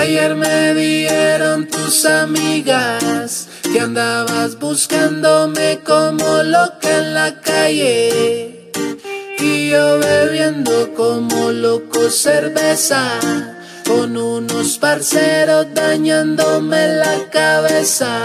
Ayer me dijeron tus amigas que andabas buscándome como loca en la calle, y yo bebiendo como loco cerveza con unos parceros dañándome la cabeza.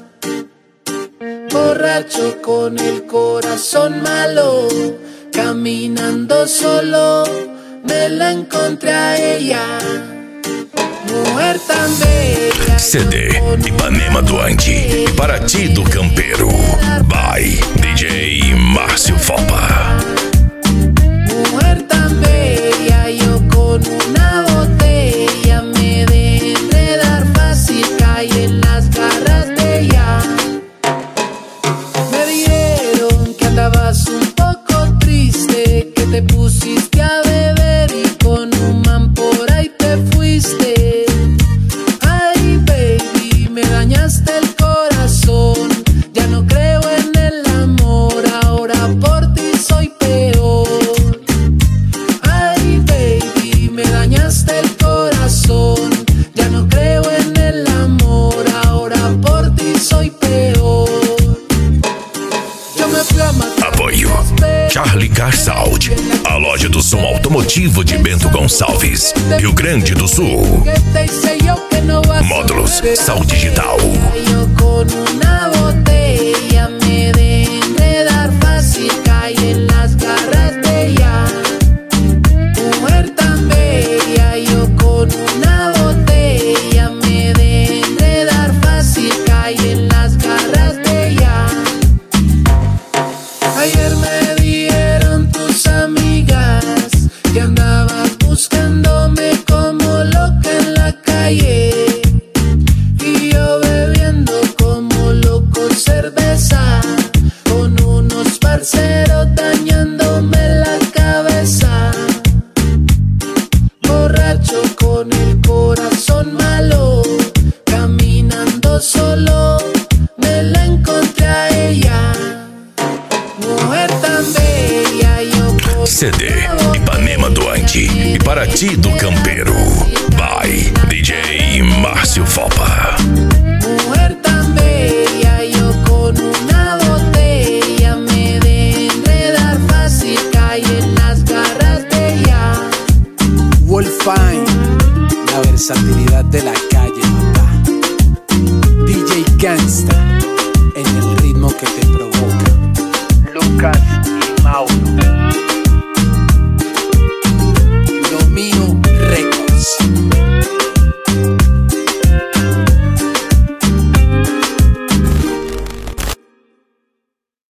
Borracho con el corazón malo, caminando solo, me la encontré a ella. Mujer tan bella. CD Ipanema do Andi, Paraty do Campeiro. By DJ Márcio Fopa. Mujer tan bella, yo con una botella me dejé enredar fácil, caí en las garras de ella. Me dijeron que andabas un poco triste, que te pusiste a beber y con un man por ahí te fuiste. Ay, baby, me dañaste el corazón. Ya no creo en el amor, ahora por ti soy peor. Ay, baby, me dañaste el corazón. Ya no creo en el amor, ahora por ti soy peor. Yo me fui a matar. Apoio Charlie Car Sound, a loja do som automotivo de Bento Gonçalves, Rio Grande do Sul. Módulos Sound Digital. Yo con una botella me dejé enredar fácil, caí en las garras de ella. Mujer tan bella, yo con una botella me dejé enredar fácil, caí en las garras de ella. Ayer me dijeron tus amigas que andabas buscándome como loca en la calle, y yo bebiendo como loco cerveza con unos parceros dañándome la cabeza. Borracho con el corazón malo, caminando solo, me la encontré a ella. Mujer tan bella, yo con CD Ipanema do Andi e Paraty do Campeiro. By DJ Márcio Fopa. Mujer tan bella, yo con una botella me dejé enredar fácil, caí en las garras de ella. Wolfine, la versatilidad de la calle, papá. DJ Gangsta, en el ritmo que te provoca. Lucas y Mauro.